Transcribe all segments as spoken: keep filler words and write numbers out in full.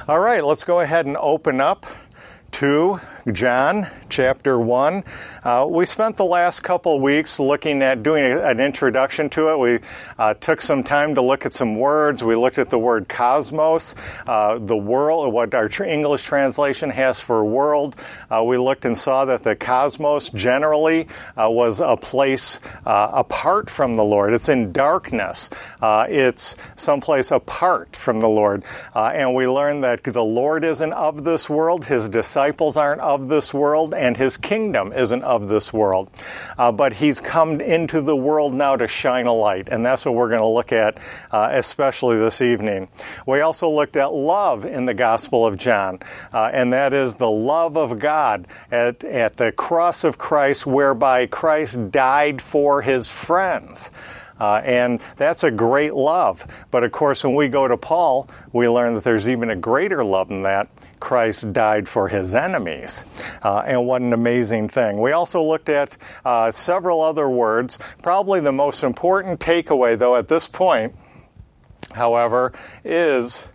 All right, let's go ahead and open up to John chapter one. Uh, we spent the last couple weeks looking at doing a, an introduction to it. We uh, took some time to look at some words. We looked at the word cosmos, uh, the world, what our tr- English translation has for world. Uh, we looked and saw that the cosmos generally uh, was a place uh, apart from the Lord. It's in darkness. Uh, it's someplace apart from the Lord. Uh, and we learned that the Lord isn't of this world. His disciples aren't of this world, and his kingdom isn't of this world. Uh, but he's come into the world now to shine a light, and that's what we're going to look at, uh, especially this evening. We also looked at love in the Gospel of John, uh, and that is the love of God at, at the cross of Christ, whereby Christ died for his friends. Uh, and that's a great love. But of course, when we go to Paul, we learn that there's even a greater love than that. Christ died for his enemies. Uh, and what an amazing thing. We also looked at uh, several other words. Probably the most important takeaway, though, at this point, however, is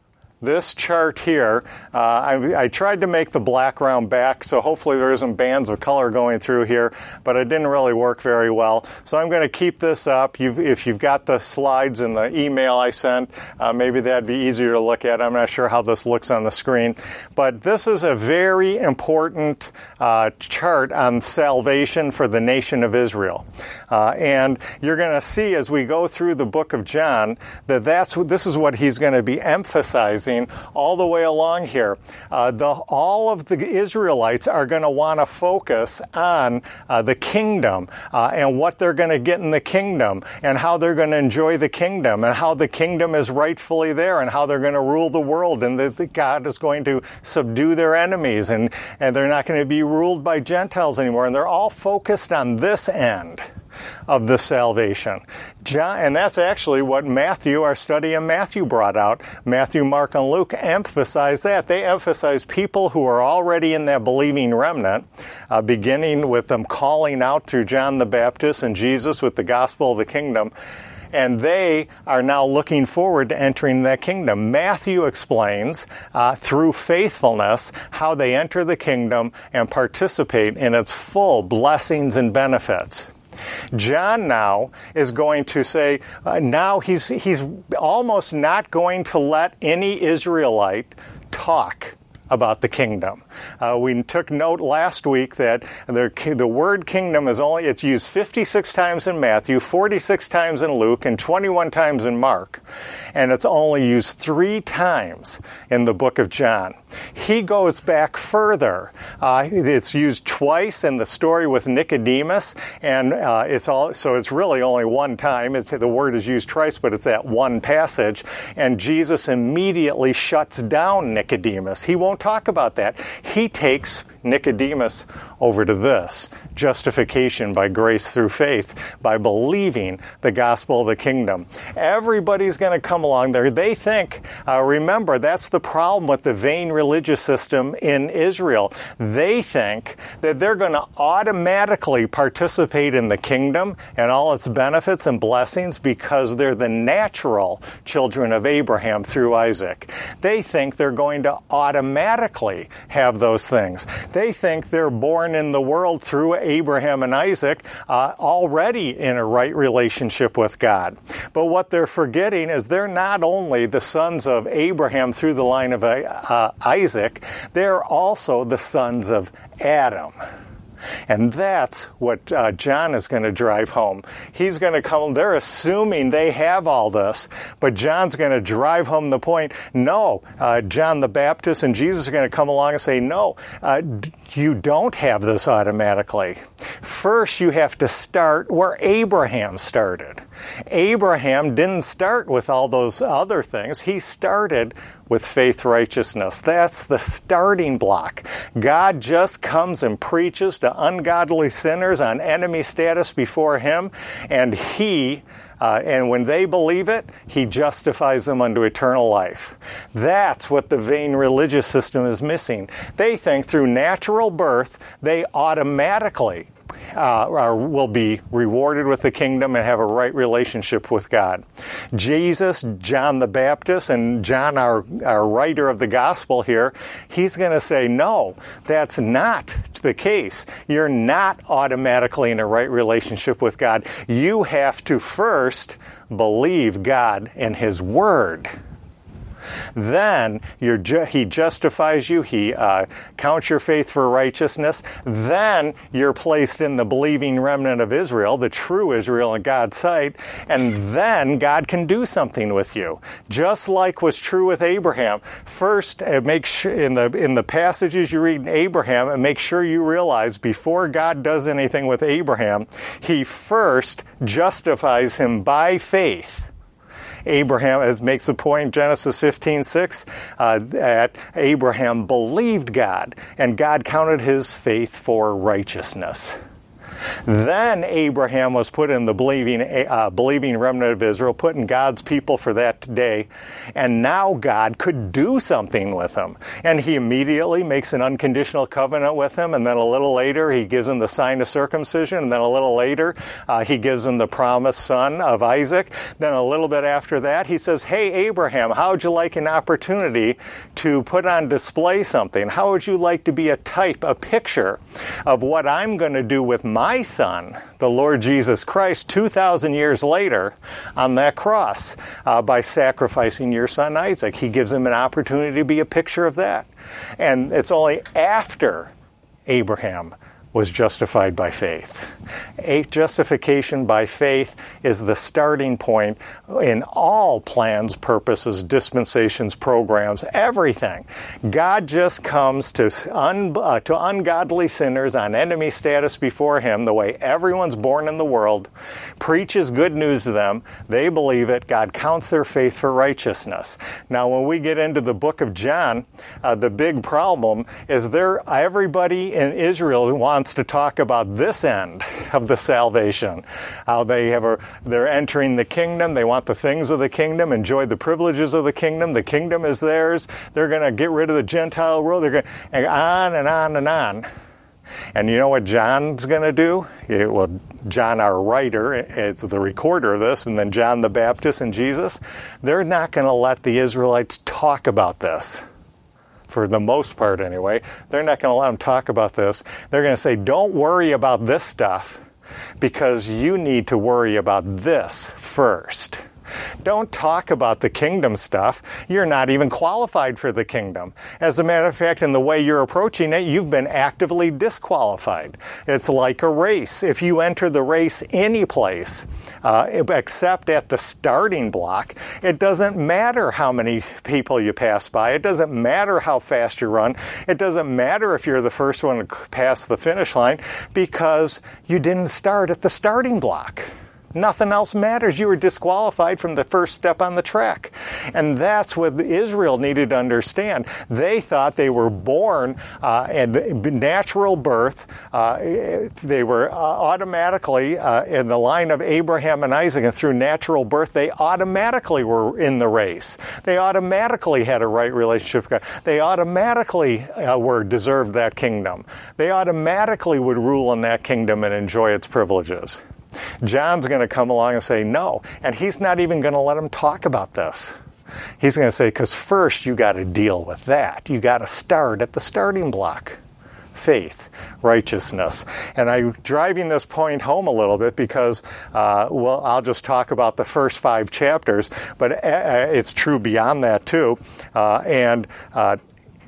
this chart here. Uh, I, I tried to make the black round back, so hopefully there isn't bands of color going through here, but it didn't really work very well. So I'm going to keep this up. You've, if you've got the slides in the email I sent, uh, maybe that'd be easier to look at. I'm not sure how this looks on the screen. But this is a very important uh, chart on salvation for the nation of Israel. Uh, and you're going to see as we go through the book of John that that's, this is what he's going to be emphasizing all the way along here. Uh, the, all of the Israelites are going to want to focus on uh, the kingdom uh, and what they're going to get in the kingdom and how they're going to enjoy the kingdom and how the kingdom is rightfully there and how they're going to rule the world and that, that God is going to subdue their enemies and, and they're not going to be ruled by Gentiles anymore. And they're all focused on this end of the salvation. John, and that's actually what Matthew, our study in Matthew, brought out. Matthew, Mark, and Luke emphasize that. They emphasize people who are already in that believing remnant, uh, beginning with them calling out through John the Baptist and Jesus with the gospel of the kingdom. And they are now looking forward to entering that kingdom. Matthew explains uh, through faithfulness how they enter the kingdom and participate in its full blessings and benefits. John now is going to say, uh, now he's he's almost not going to let any Israelite talk about the kingdom. Uh, we took note last week that the the word kingdom is only, it's used fifty-six times in Matthew, forty-six times in Luke, and twenty-one times in Mark. And it's only used three times in the book of John. He goes back further. Uh, it's used twice in the story with Nicodemus, and uh, it's all so it's really only one time. It's, the word is used twice, but it's that one passage. And Jesus immediately shuts down Nicodemus. He won't talk about that. He takes Nicodemus over to this: justification by grace through faith, by believing the gospel of the kingdom. Everybody's going to come along there. They think, uh, remember, that's the problem with the vain religious system in Israel. They think that they're going to automatically participate in the kingdom and all its benefits and blessings because they're the natural children of Abraham through Isaac. They think they're going to automatically have those things. They think they're born in the world through Abraham and Isaac, uh, already in a right relationship with God. But what they're forgetting is they're not only the sons of Abraham through the line of uh, Isaac, they're also the sons of Adam. And that's what uh, John is going to drive home. He's going to come, they're assuming they have all this, but John's going to drive home the point. No, uh, John the Baptist and Jesus are going to come along and say, no, uh, you don't have this automatically. First, you have to start where Abraham started. Abraham didn't start with all those other things. He started with faith righteousness. That's the starting block. God just comes and preaches to ungodly sinners on enemy status before him, and he Uh, and when they believe it, he justifies them unto eternal life. That's what the vain religious system is missing. They think through natural birth, they automatically Uh, are, will be rewarded with the kingdom and have a right relationship with God. Jesus, John the Baptist, and John, our, our writer of the gospel here, he's going to say, no, that's not the case. You're not automatically in a right relationship with God. You have to first believe God and His Word. Then you're ju- he justifies you, he uh, counts your faith for righteousness. Then you're placed in the believing remnant of Israel, the true Israel in God's sight, and then God can do something with you. Just like was true with Abraham. First, uh, make sure in the in the passages you read in Abraham, and make sure you realize before God does anything with Abraham, He first justifies him by faith. Abraham, as makes a point in Genesis fifteen six, uh, that Abraham believed God, and God counted his faith for righteousness. Then Abraham was put in the believing, uh, believing remnant of Israel, put in God's people for that day, and now God could do something with him. And He immediately makes an unconditional covenant with him, and then a little later He gives him the sign of circumcision, and then a little later uh, He gives him the promised son of Isaac. Then a little bit after that He says, hey Abraham, how would you like an opportunity to put on display something? How would you like to be a type, a picture of what I'm going to do with my My son, the Lord Jesus Christ, two thousand years later on that cross uh, by sacrificing your son Isaac? He gives him an opportunity to be a picture of that. And it's only after Abraham was justified by faith. A justification by faith is the starting point in all plans, purposes, dispensations, programs, everything. God just comes to un, uh, to ungodly sinners on enemy status before Him, the way everyone's born in the world, preaches good news to them, they believe it, God counts their faith for righteousness. Now when we get into the book of John, uh, the big problem is there everybody in Israel wants to talk about this end of the salvation. How they have a, they're entering the kingdom, they want the things of the kingdom, enjoy the privileges of the kingdom, the kingdom is theirs, they're going to get rid of the Gentile world, they're going and on and on and on. And you know what John's going to do? It, well, John, our writer, it's the recorder of this, and then John the Baptist and Jesus, they're not going to let the Israelites talk about this. For the most part anyway, they're not going to let them talk about this. They're going to say, don't worry about this stuff because you need to worry about this first. Don't talk about the kingdom stuff. You're not even qualified for the kingdom. As a matter of fact, in the way you're approaching it, you've been actively disqualified. It's like a race. If you enter the race any place, uh, except at the starting block, it doesn't matter how many people you pass by. It doesn't matter how fast you run. It doesn't matter if you're the first one to pass the finish line because you didn't start at the starting block. Nothing else matters. You were disqualified from the first step on the track. And that's what Israel needed to understand. They thought they were born uh, and natural birth. Uh, they were uh, automatically uh, in the line of Abraham and Isaac, and through natural birth, they automatically were in the race. They automatically had a right relationship with God. They automatically uh, were deserved that kingdom. They automatically would rule in that kingdom and enjoy its privileges. John's going to come along and say no, and he's not even going to let them talk about this. He's going to say, because first you got to deal with that. You got to start at the starting block. Faith, righteousness. And I'm driving this point home a little bit because, uh, well, I'll just talk about the first five chapters, but uh, it's true beyond that too. Uh, and uh,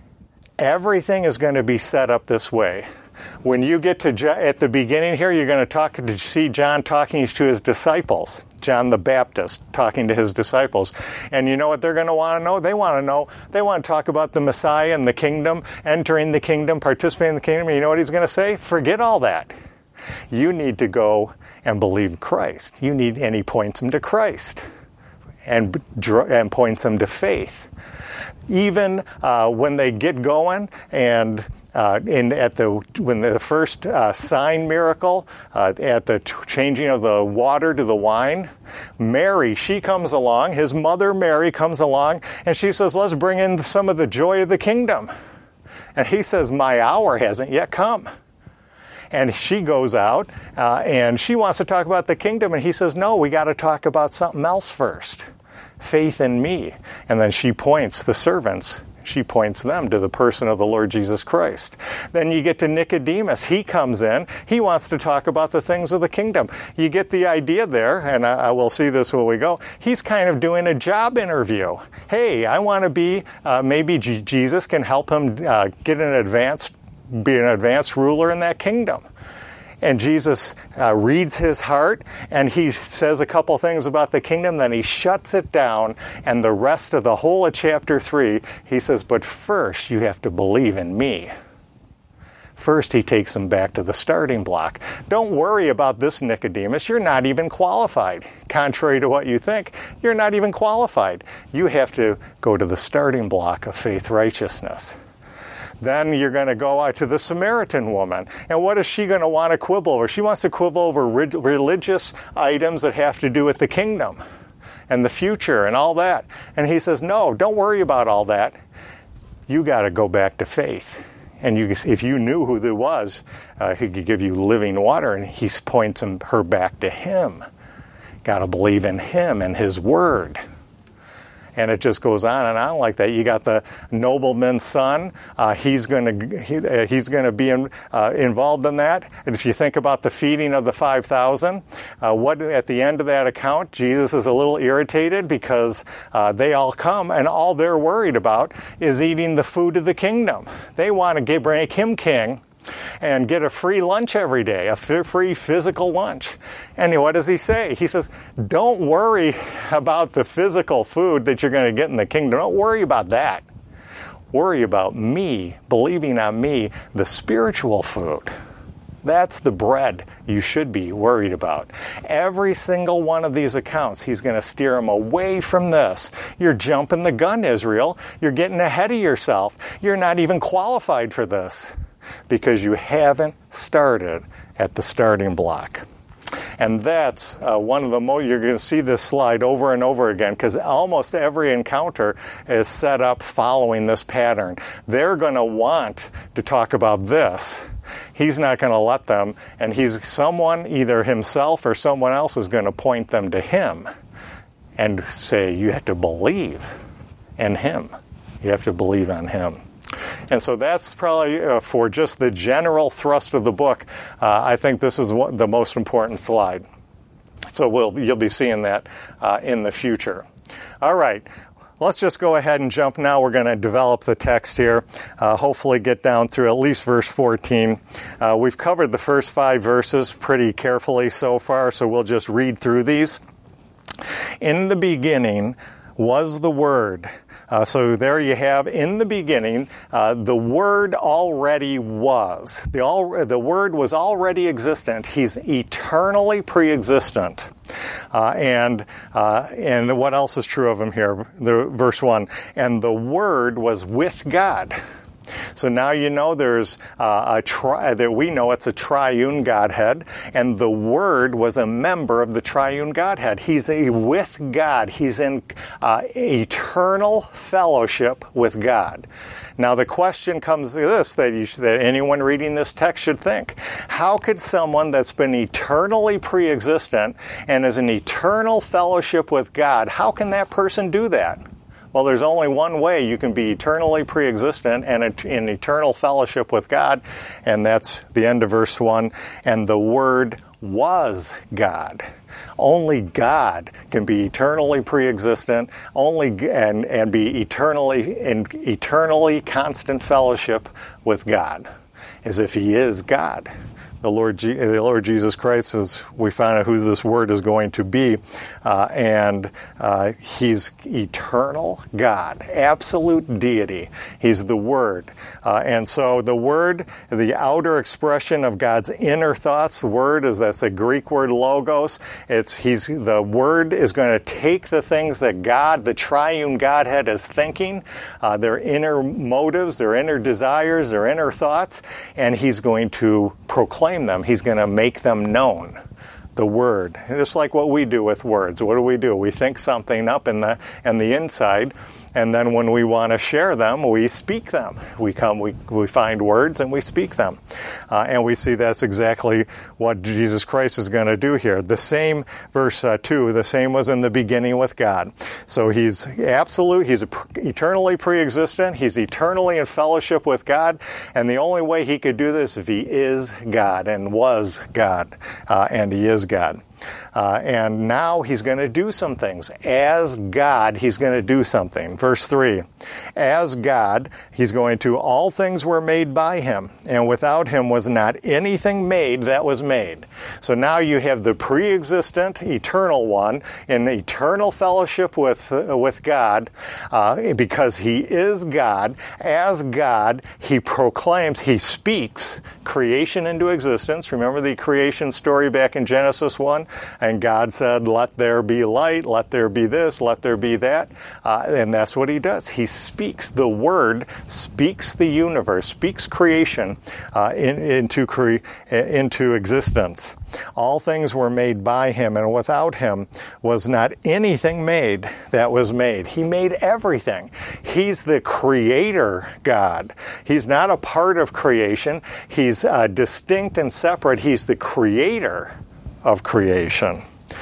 everything is going to be set up this way. When you get to at the beginning here, you're going to talk to see John talking to his disciples, John the Baptist talking to his disciples. And you know what they're going to want to know? They want to know, they want to talk about the Messiah and the kingdom, entering the kingdom, participating in the kingdom. And you know what he's going to say? Forget all that. You need to go and believe Christ. You need, and he points them to Christ and, and points them to faith. Even uh, when they get going and Uh, in at the when the first uh, sign miracle uh, at the t- changing of the water to the wine, Mary, she comes along, his mother Mary comes along, and she says, let's bring in some of the joy of the kingdom. And he says, my hour hasn't yet come. And she goes out, uh, and she wants to talk about the kingdom, and he says, no, we got to talk about something else first. Faith in me. And then she points the servants. She points them to the person of the Lord Jesus Christ. Then you get to Nicodemus. He comes in. He wants to talk about the things of the kingdom. You get the idea there, and I, I will see this when we go. He's kind of doing a job interview. Hey, I want to be, uh, maybe G- Jesus can help him uh, get an advanced, be an advanced ruler in that kingdom. And Jesus uh, reads his heart, and he says a couple things about the kingdom, then he shuts it down, and the rest of the whole of chapter three, he says, but first you have to believe in me. First, he takes them back to the starting block. Don't worry about this, Nicodemus. You're not even qualified. Contrary to what you think, you're not even qualified. You have to go to the starting block of faith righteousness. Then you're going to go out to the Samaritan woman. And what is she going to want to quibble over? She wants to quibble over re- religious items that have to do with the kingdom and the future and all that. And he says, no, don't worry about all that. You got to go back to faith. And you, if you knew who there was, uh, he could give you living water. And he points him, her back to him. Got to believe in him and his word. And it just goes on and on like that. You got the nobleman's son. Uh, he's going to he, uh, he's going to be in, uh, involved in that. And if you think about the feeding of the five thousand, uh, what at the end of that account, Jesus is a little irritated because uh, they all come and all they're worried about is eating the food of the kingdom. They want to get, make him king and get a free lunch every day, a free physical lunch. And what does he say? He says, don't worry about the physical food that you're going to get in the kingdom. Don't worry about that. Worry about me, believing on me, the spiritual food. That's the bread you should be worried about. Every single one of these accounts, he's going to steer them away from this. You're jumping the gun, Israel. You're getting ahead of yourself. You're not even qualified for this, because you haven't started at the starting block. And that's uh, one of the most, you're going to see this slide over and over again, because almost every encounter is set up following this pattern. They're going to want to talk about this. He's not going to let them, and he's someone, either himself or someone else, is going to point them to him and say, you have to believe in him. You have to believe on him. And so that's probably uh, for just the general thrust of the book. Uh, I think this is what, the most important slide. So we'll, you'll be seeing that uh, in the future. All right. Let's just go ahead and jump now. We're going to develop the text here, uh, hopefully get down through at least verse fourteen. Uh, we've covered the first five verses pretty carefully so far, so we'll just read through these. In the beginning was the Word. Uh, so there you have, in the beginning, uh, the Word already was. The, all, the Word was already existent. He's eternally pre-existent. Uh, and uh, and what else is true of him here? The, verse one, and the Word was with God. So now you know there's uh, a tri- that we know it's a triune Godhead, and the Word was a member of the triune Godhead. He's a, with God. He's in uh, eternal fellowship with God. Now the question comes to this that, you should, that anyone reading this text should think: how could someone that's been eternally pre-existent and is in eternal fellowship with God, how can that person do that? Well, there's only one way you can be eternally pre-existent and in eternal fellowship with God, and that's the end of verse one. And the Word was God. Only God can be eternally pre-existent, only and and be eternally in eternally constant fellowship with God, as if He is God. The Lord, G- the Lord Jesus Christ, as we find out who this Word is going to be, uh, and uh, He's eternal God, absolute deity. He's the Word, uh, and so the Word, the outer expression of God's inner thoughts. The Word is that's the Greek word logos. It's He's the Word is going to take the things that God, the Triune Godhead, is thinking, uh, their inner motives, their inner desires, their inner thoughts, and He's going to proclaim them. He's going to make them known. The Word. Just like what we do with words. What do we do? We think something up in the in the inside, And then when we want to share them, we speak them. We come, we, we find words and we speak them. Uh, and we see that's exactly what Jesus Christ is going to do here. The same, verse uh, two, the same was in the beginning with God. So he's absolute, he's eternally pre-existent, he's eternally in fellowship with God, and the only way he could do this if he is God and was God, uh, and he is God. Uh, and now he's going to do some things. As God, he's going to do something. Verse three, as God, he's going to, all things were made by him, and without him was not anything made that was made. So now you have the pre-existent, eternal one in eternal fellowship with, uh, with God, uh, because he is God. As God, he proclaims, he speaks creation into existence. Remember the creation story back in Genesis one? And God said, let there be light, let there be this, let there be that. Uh, and that's what he does. He speaks. The Word speaks the universe, speaks creation uh, in, into, cre- into existence. All things were made by him, and without him was not anything made that was made. He made everything. He's the creator God. He's not a part of creation. He's uh, distinct and separate. He's the creator of creation.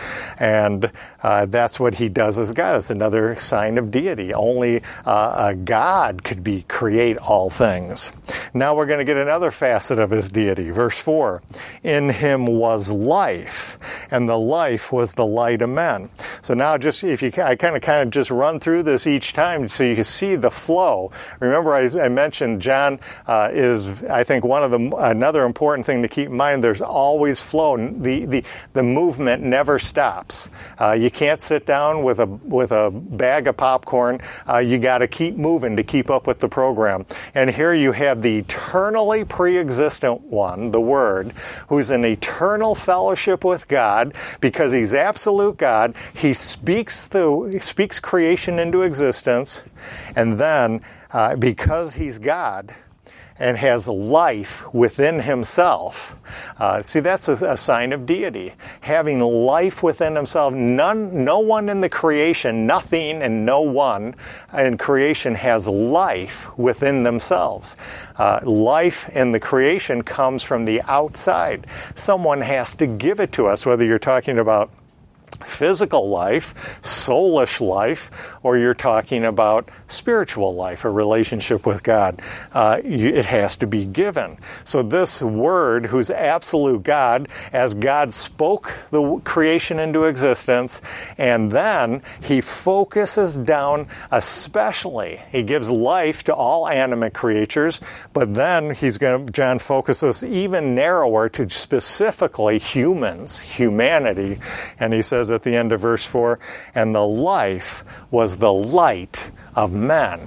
And uh, that's what he does as God. It's another sign of deity. Only uh, a God could be create all things. Now we're going to get another facet of his deity. Verse four, in him was life, and the life was the light of men. So now just, if you, I kind of kind of just run through this each time so you can see the flow. Remember I, I mentioned John uh, is, I think, one of the, another important thing to keep in mind, there's always flow. The, the, the movement never stops. Uh, you can't sit down with a with a bag of popcorn. Uh, you got to keep moving to keep up with the program. And here you have the eternally pre-existent one, the Word, who's in eternal fellowship with God because he's absolute God. He speaks the he speaks creation into existence, and then uh, because he's God and has life within himself. Uh, see, that's a, a sign of deity. Having life within himself. None, no one in the creation, nothing and no one in creation has life within themselves. Uh, life in the creation comes from the outside. Someone has to give it to us, whether you're talking about physical life, soulish life, or you're talking about spiritual life, a relationship with God. Uh, you, it has to be given. So this Word, who's absolute God, as God spoke the creation into existence, and then he focuses down especially, he gives life to all animate creatures, but then he's going to, John focuses even narrower to specifically humans, humanity, and he says at the end of verse four, and the life was the light of men.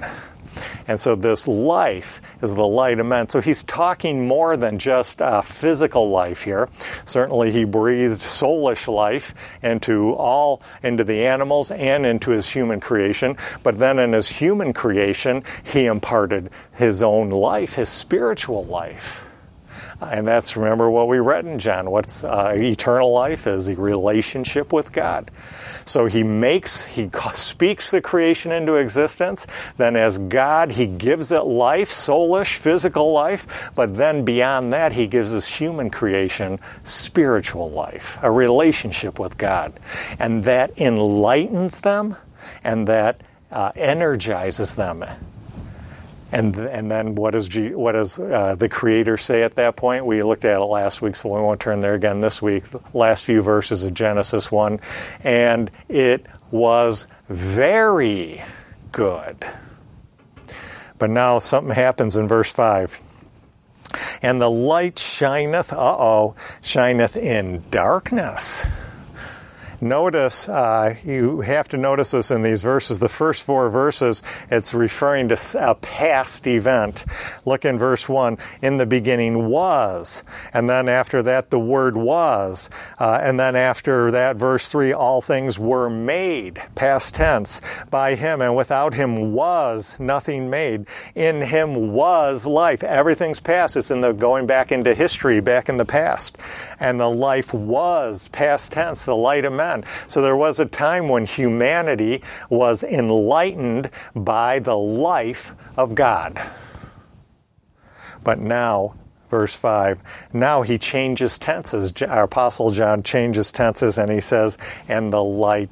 And so this life is the light of men. So he's talking more than just uh, physical life here. Certainly he breathed soulish life into all, into the animals and into his human creation. But then in his human creation, he imparted his own life, his spiritual life. And that's, remember what we read in John. What's uh, eternal life is a relationship with God. So he makes, he speaks the creation into existence. Then as God, he gives it life, soulish, physical life. But then beyond that, he gives his human creation spiritual life, a relationship with God. And that enlightens them and that uh, energizes them. And and then what does G, what does uh, the Creator say at that point? We looked at it last week, so we won't turn there again this week. The last few verses of Genesis one. And it was very good. But now something happens in verse five. And the light shineth, uh-oh, shineth in darkness. Notice, uh, you have to notice this in these verses. The first four verses, it's referring to a past event. Look in verse one. In the beginning was. And then after that, the Word was. Uh, and then after that, verse three, all things were made, past tense, by him. And without him was nothing made. In him was life. Everything's past. It's in the going back into history, back in the past. And the life was, past tense, the light of men. men. So there was a time when humanity was enlightened by the life of God. But now, verse five, now he changes tenses. Our Apostle John changes tenses and he says, and the light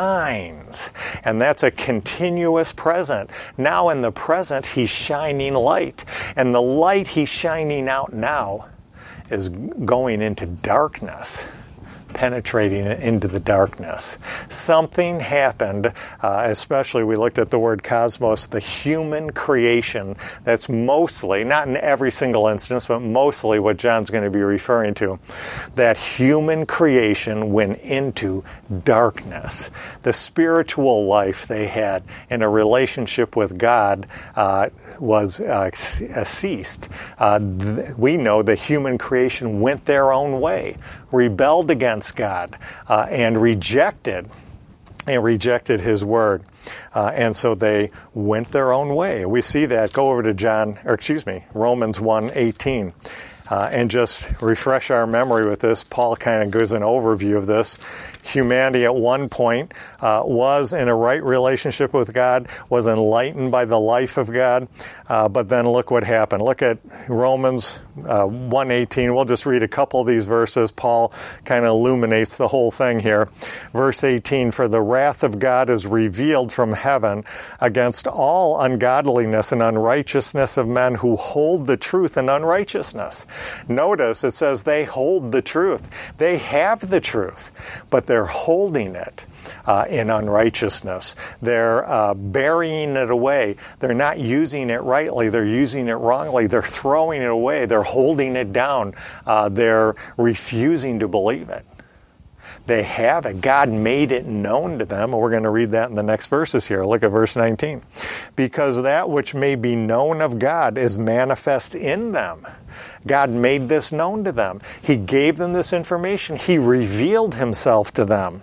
shines. And that's a continuous present. Now in the present, he's shining light. And the light he's shining out now is going into darkness, penetrating into the darkness. Something happened, uh, especially we looked at the word cosmos, the human creation. That's mostly, not in every single instance, but mostly what John's going to be referring to. That human creation went into darkness. The spiritual life they had in a relationship with God uh, was uh, ceased. Uh, th- we know the human creation went their own way, rebelled against God, uh, and rejected and rejected his word. Uh, and so they went their own way. We see that. Go over to John, or excuse me, Romans one eighteen. Uh, and just refresh our memory with this. Paul kind of gives an overview of this. Humanity at one point uh, was in a right relationship with God, was enlightened by the life of God, uh, but then look what happened. Look at Romans uh, one eighteen. We'll just read a couple of these verses. Paul kind of illuminates the whole thing here. Verse eighteen, for the wrath of God is revealed from heaven against all ungodliness and unrighteousness of men who hold the truth in unrighteousness. Notice it says they hold the truth. They have the truth, but they're holding it uh, in unrighteousness. They're uh, burying it away. They're not using it rightly. They're using it wrongly. They're throwing it away. They're holding it down. Uh, they're refusing to believe it. They have it. God made it known to them. And we're going to read that in the next verses here. Look at verse nineteen. Because that which may be known of God is manifest in them. God made this known to them. He gave them this information. He revealed himself to them.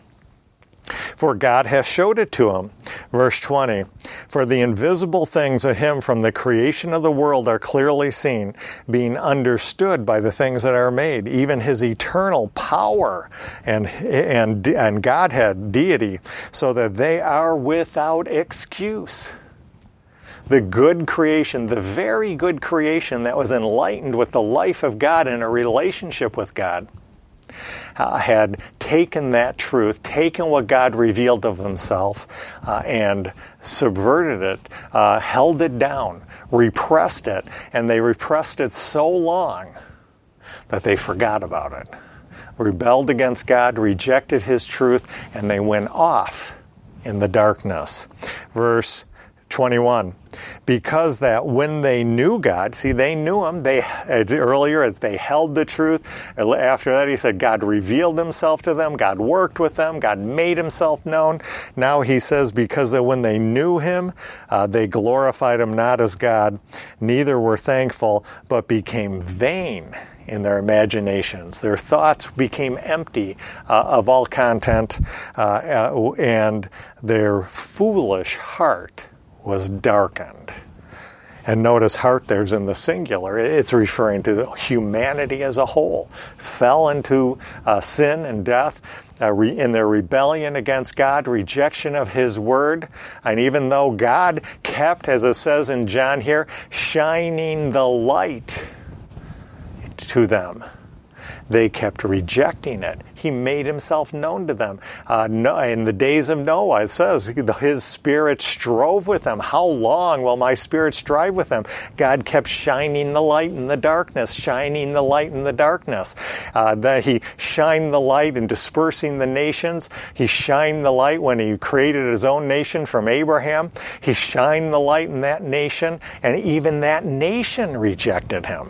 For God hath showed it to him. Verse twenty, for the invisible things of him from the creation of the world are clearly seen, being understood by the things that are made, even his eternal power and, and, and Godhead, deity, so that they are without excuse. The good creation, the very good creation that was enlightened with the life of God in a relationship with God, Uh, had taken that truth, taken what God revealed of himself, uh, and subverted it, uh, held it down, repressed it, and they repressed it so long that they forgot about it. Rebelled against God, rejected his truth, and they went off in the darkness. Verse twenty-one, because that when they knew God, see, they knew him, they earlier as they held the truth, after that he said God revealed himself to them, God worked with them, God made himself known. Now he says because that when they knew him, uh, they glorified him not as God, neither were thankful, but became vain in their imaginations. Their thoughts became empty uh, of all content, uh, uh, and their foolish heart was darkened. And notice heart there's in the singular. It's referring to humanity as a whole. Fell into uh, sin and death uh, re- in their rebellion against God, rejection of his word. And even though God kept, as it says in John here, shining the light to them, they kept rejecting it. He made himself known to them. Uh, no, in the days of Noah, it says, his spirit strove with them. How long will my spirit strive with them? God kept shining the light in the darkness, shining the light in the darkness. Uh, that he shined the light in dispersing the nations. He shined the light when he created his own nation from Abraham. He shined the light in that nation, and even that nation rejected him.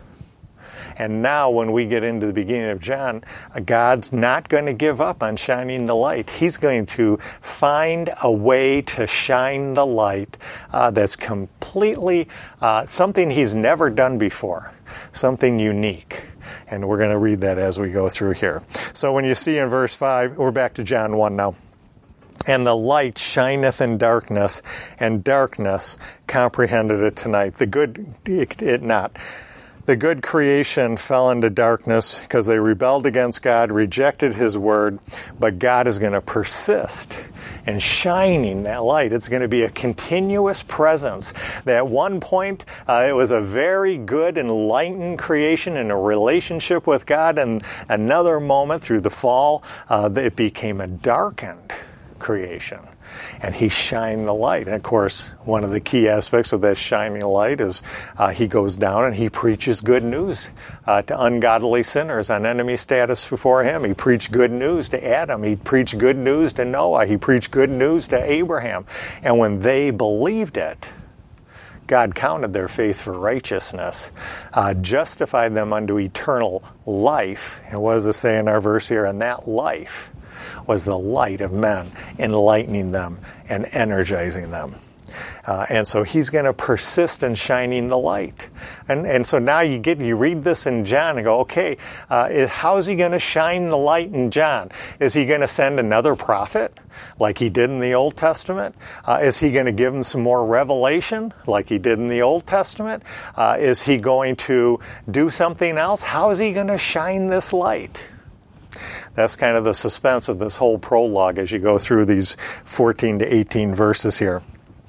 And now when we get into the beginning of John, God's not going to give up on shining the light. He's going to find a way to shine the light uh, that's completely uh, something he's never done before, something unique. And we're going to read that as we go through here. So when you see in verse five, we're back to John one now. And the light shineth in darkness, and darkness comprehended it tonight. The good, it, it not. the good creation fell into darkness because they rebelled against God, rejected His word, but God is going to persist in shining that light. It's going to be a continuous presence. That at one point, uh, it was a very good, enlightened creation in a relationship with God, and another moment through the fall, uh, it became a darkened creation. And He shined the light. And of course, one of the key aspects of that shining light is uh, He goes down and He preaches good news uh, to ungodly sinners on enemy status before Him. He preached good news to Adam. He preached good news to Noah. He preached good news to Abraham. And when they believed it, God counted their faith for righteousness, uh, justified them unto eternal life. And what does it say in our verse here? And that life was the light of men, enlightening them and energizing them. Uh, and so He's going to persist in shining the light. And and so now you get you read this in John and go, okay, uh, how's He going to shine the light in John? Is He going to send another prophet like He did in the Old Testament? Uh, is He going to give them some more revelation like He did in the Old Testament? Uh, is He going to do something else? How is He going to shine this light? That's kind of the suspense of this whole prologue as you go through these fourteen to eighteen verses here.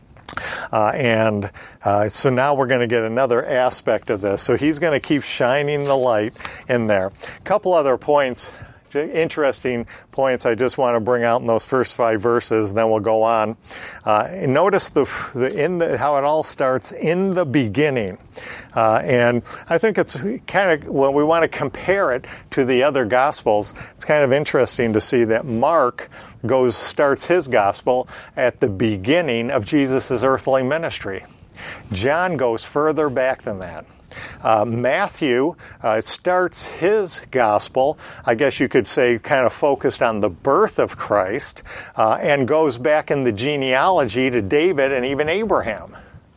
Uh, and uh, so now we're going to get another aspect of this. So He's going to keep shining the light in there. A couple other points, interesting points I just want to bring out in those first five verses, and then we'll go on. Uh, and notice the, the in the how it all starts in the beginning. Uh, and I think it's kind of, when we want to compare it to the other Gospels, it's kind of interesting to see that Mark goes starts his Gospel at the beginning of Jesus' earthly ministry. John goes further back than that. Uh, Matthew uh, starts his Gospel, I guess you could say, kind of focused on the birth of Christ, uh, and goes back in the genealogy to David and even Abraham.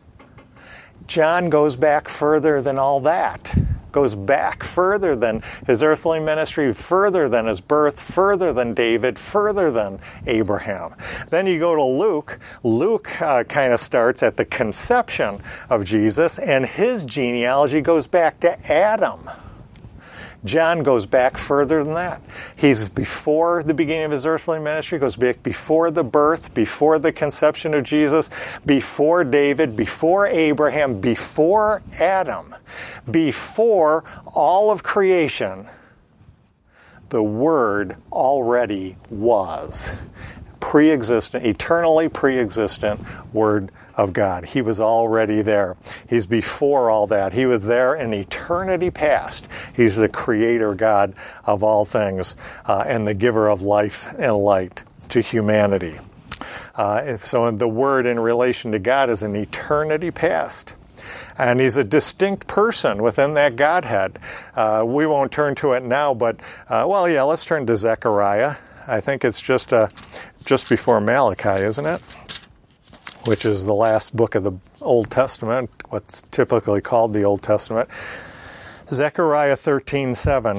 John goes back further than all that. Goes back further than his earthly ministry, further than his birth, further than David, further than Abraham. Then you go to Luke. Luke uh, kind of starts at the conception of Jesus, and his genealogy goes back to Adam. John goes back further than that. He's before the beginning of his earthly ministry, goes back before the birth, before the conception of Jesus, before David, before Abraham, before Adam, before all of creation. The Word already was. Pre-existent, eternally pre-existent Word of God. He was already there. He's before all that. He was there in eternity past. He's the creator God of all things, uh, and the giver of life and light to humanity. Uh, and so the Word in relation to God is an eternity past. And He's a distinct person within that Godhead. Uh, we won't turn to it now, but, uh, well, yeah, let's turn to Zechariah. I think it's just uh, just before Malachi, isn't it? Which is the last book of the Old Testament, what's typically called the Old Testament. Zechariah thirteen seven.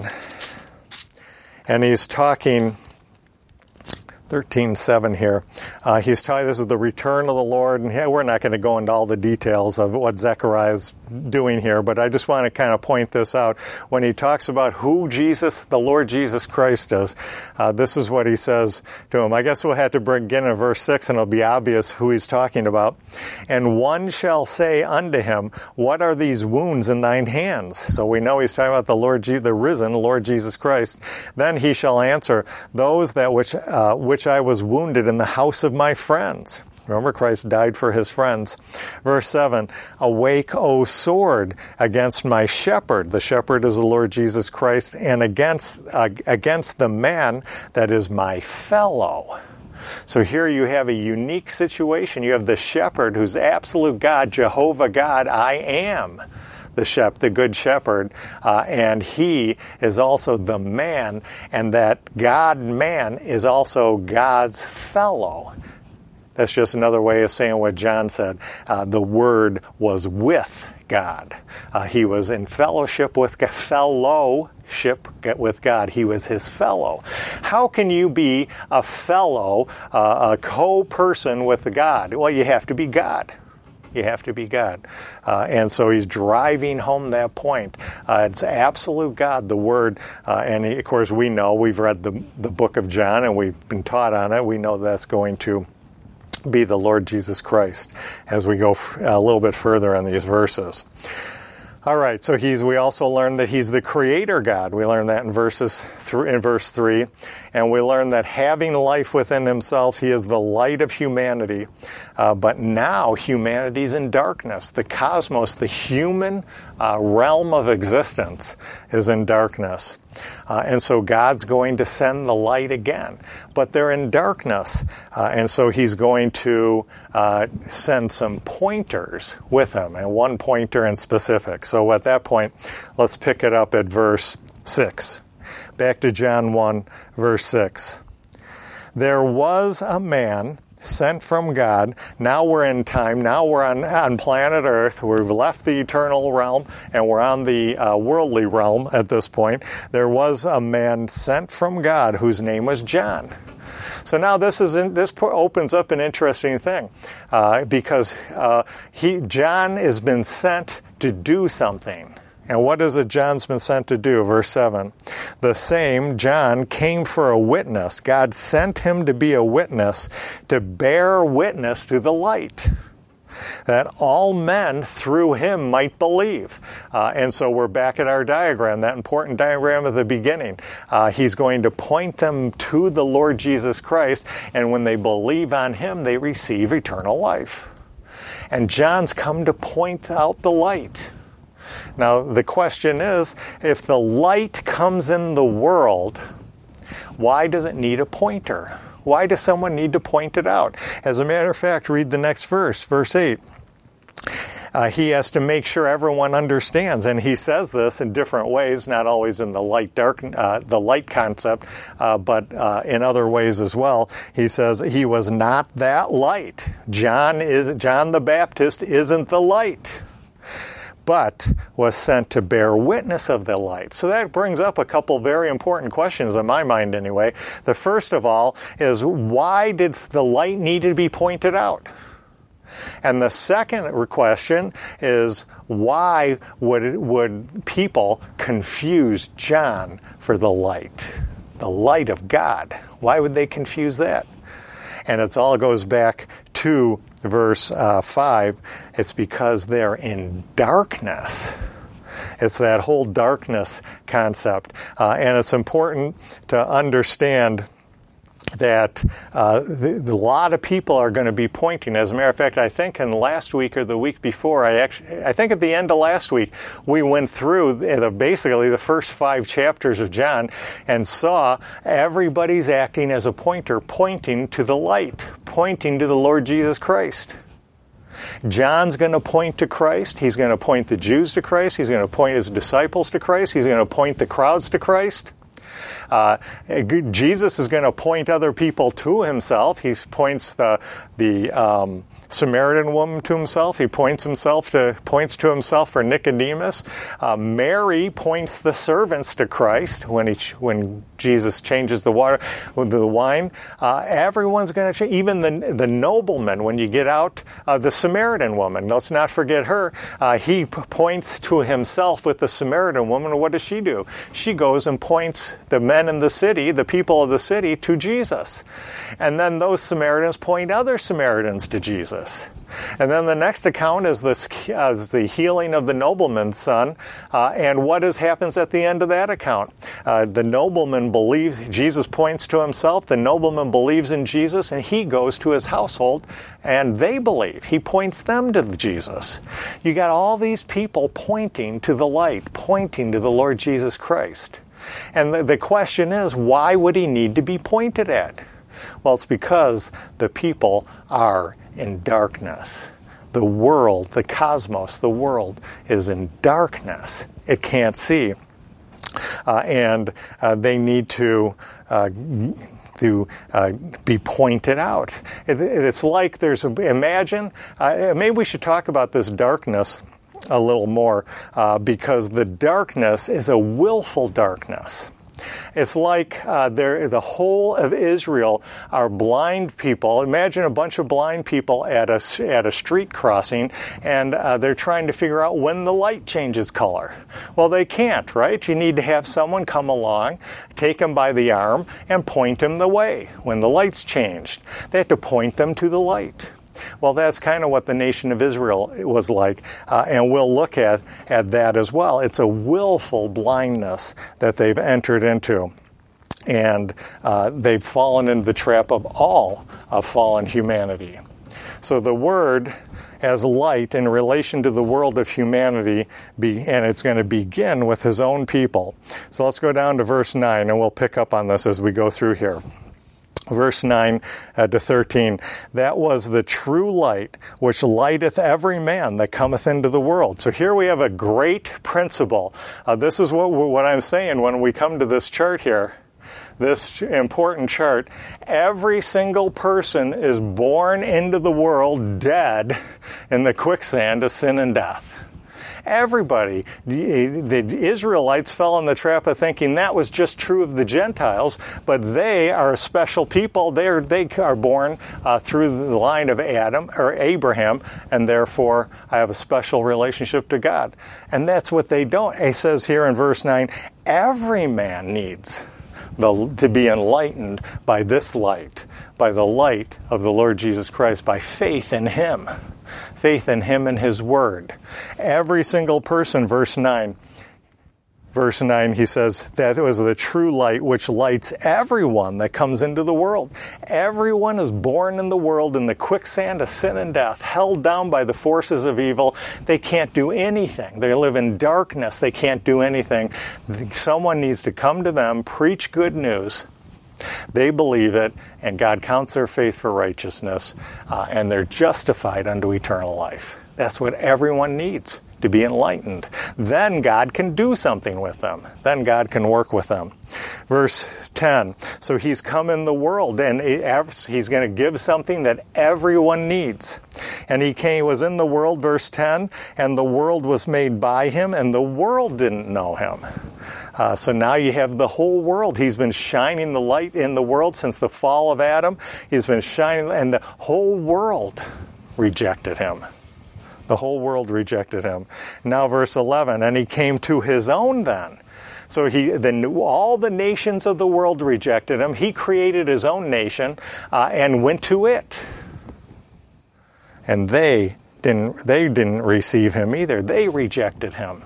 And he's talking, thirteen seven here. Uh, he's talking, this is the return of the Lord, and yeah, we're not going to go into all the details of what Zechariah is doing here, but I just want to kind of point this out. When he talks about who Jesus, the Lord Jesus Christ is, uh, this is what he says to him. I guess we'll have to begin in verse six, and it'll be obvious who he's talking about. And one shall say unto him, what are these wounds in thine hands? So we know he's talking about the Lord, Je- the risen Lord Jesus Christ. Then he shall answer, those that which, uh, which I was wounded in the house of my friends. Remember, Christ died for his friends. Verse seven, awake, O sword, against my shepherd. The shepherd is the Lord Jesus Christ, and against uh, against the man that is my fellow. So here you have a unique situation. You have the shepherd who's absolute God, Jehovah God, I am the shep, the good shepherd, uh, and he is also the man, and that God-man is also God's fellow. That's just another way of saying what John said. Uh, the Word was with God. Uh, he was in fellowship with God, fellowship with God. He was his fellow. How can you be a fellow, uh, a co-person with God? Well, you have to be God. You have to be God. Uh, and so he's driving home that point. Uh, it's absolute God, the Word. Uh, and he, of course, we know, we've read the, the book of John, and we've been taught on it. We know that's going to be the Lord Jesus Christ as we go f- a little bit further in these verses. All right, so he's. We also learned that he's the creator God. We learned that in verses th- in verse three, and we learned that having life within himself, he is the light of humanity. Uh, but now humanity's in darkness. The cosmos, the human uh, realm of existence, is in darkness. Uh, and so God's going to send the light again. But they're in darkness. Uh, and so he's going to uh, send some pointers with him, and one pointer in specific. So at that point, let's pick it up at verse six. Back to John one, verse six. There was a man sent from God. Now we're in time. Now we're on, on planet Earth. We've left the eternal realm and we're on the uh, worldly realm at this point. There was a man sent from God whose name was John. So now this is in, this opens up an interesting thing uh, because uh, he John has been sent to do something. And what is it John's been sent to do? Verse seven. The same John came for a witness. God sent him to be a witness, to bear witness to the light, that all men through him might believe. Uh, and so we're back at our diagram, that important diagram at the beginning. Uh, he's going to point them to the Lord Jesus Christ, and when they believe on him, they receive eternal life. And John's come to point out the light. Now, the question is, if the light comes in the world, why does it need a pointer? Why does someone need to point it out? As a matter of fact, read the next verse, verse eight. Uh, he has to make sure everyone understands, and he says this in different ways, not always in the light dark, uh, the light concept, uh, but uh, in other ways as well. He says he was not that light. John is John the Baptist isn't the light, but was sent to bear witness of the light. So that brings up a couple very important questions in my mind anyway. The first of all is, why did the light need to be pointed out? And the second question is, why would, would people confuse John for the light? The light of God. Why would they confuse that? And it all goes back to verse uh, five. It's because they're in darkness. It's that whole darkness concept. Uh, and it's important to understand that uh, the, the, a lot of people are going to be pointing. As a matter of fact, I think in last week or the week before, I actually, I think at the end of last week, we went through the, basically the first five chapters of John and saw everybody's acting as a pointer, pointing to the light, pointing to the Lord Jesus Christ. John's going to point to Christ. He's going to point the Jews to Christ. He's going to point his disciples to Christ. He's going to point the crowds to Christ. Uh, Jesus is going to point other people to himself. He points the the um, Samaritan woman to himself. He points himself to points to himself for Nicodemus. Uh, Mary points the servants to Christ when he when Jesus changes the water with the wine. Uh, everyone's going to change. Even the the nobleman. When you get out, uh, the Samaritan woman. Let's not forget her. Uh, he p- points to himself with the Samaritan woman. What does she do? She goes and points the men in the city, the people of the city, to Jesus, and then those Samaritans point other Samaritans to Jesus. And then the next account is this, uh, the healing of the nobleman's son. Uh, and what is, happens at the end of that account? Uh, the nobleman believes, Jesus points to himself, the nobleman believes in Jesus, and he goes to his household, and they believe. He points them to Jesus. You got all these people pointing to the light, pointing to the Lord Jesus Christ. And the, the question is, why would he need to be pointed at? Well, it's because the people are in darkness. The world, the cosmos, the world is in darkness. It can't see. Uh, and uh, they need to uh, to uh, be pointed out. It, it's like there's, a, imagine, uh, maybe we should talk about this darkness a little more, uh, because the darkness is a willful darkness. It's like uh, the whole of Israel are blind people. Imagine a bunch of blind people at a, at a street crossing, and uh, they're trying to figure out when the light changes color. Well, they can't, right? You need to have someone come along, take them by the arm, and point them the way when the light's changed. They have to point them to the light. Well, that's kind of what the nation of Israel was like, uh, and we'll look at, at that as well. It's a willful blindness that they've entered into, and uh, they've fallen into the trap of all of fallen humanity. So the Word as light in relation to the world of humanity, be, and it's going to begin with His own people. So let's go down to verse nine, and we'll pick up on this as we go through here. Verse nine uh, to thirteen, that was the true light which lighteth every man that cometh into the world. So here we have a great principle. Uh, this is what, what I'm saying when we come to this chart here, this important chart. Every single person is born into the world dead in the quicksand of sin and death. Everybody. The Israelites fell in the trap of thinking that was just true of the Gentiles, but they are a special people. They are, they are born uh, through the line of Adam or Abraham, and therefore I have a special relationship to God. And that's what they don't. It says here in verse nine, every man needs the, to be enlightened by this light, by the light of the Lord Jesus Christ, by faith in Him. Faith in Him and His Word. Every single person, verse nine, verse nine, he says, that it was the true light which lights everyone that comes into the world. Everyone is born in the world in the quicksand of sin and death, held down by the forces of evil. They can't do anything. They live in darkness. They can't do anything. Someone needs to come to them, preach good news. They believe it, and God counts their faith for righteousness, uh, and they're justified unto eternal life. That's what everyone needs, to be enlightened. Then God can do something with them. Then God can work with them. Verse ten, so He's come in the world, and He's going to give something that everyone needs. And He came, was in the world, verse ten, and the world was made by Him, and the world didn't know Him. Uh, so now you have the whole world. He's been shining the light in the world since the fall of Adam. He's been shining, and the whole world rejected Him. The whole world rejected Him. Now verse eleven, and He came to His own then. So he, the, all the nations of the world rejected Him. He created His own nation uh, and went to it. And they didn't, they didn't receive Him either. They rejected Him.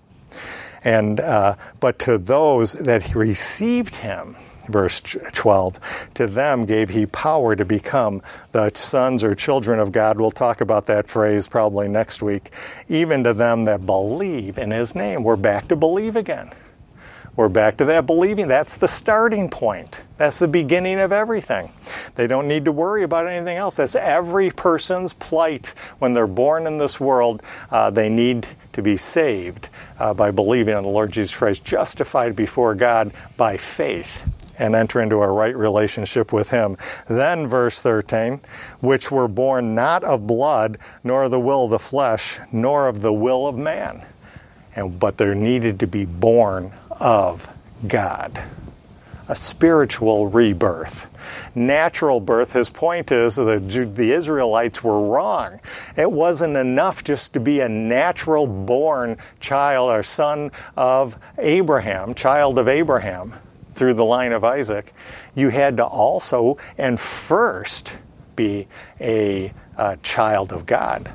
And uh, but to those that received Him, verse twelve, to them gave He power to become the sons or children of God. We'll talk about that phrase probably next week. Even to them that believe in His name. We're back to believe again. We're back to that believing. That's the starting point. That's the beginning of everything. They don't need to worry about anything else. That's every person's plight when they're born in this world. Uh, they need to be saved uh, by believing on the Lord Jesus Christ, justified before God by faith, and enter into a right relationship with Him. Then, verse thirteen, which were born not of blood, nor of the will of the flesh, nor of the will of man, and but there needed to be born of God. A spiritual rebirth. Natural birth, his point is that the Israelites were wrong. It wasn't enough just to be a natural born child or son of Abraham, child of Abraham through the line of Isaac. You had to also and first be a, a child of God.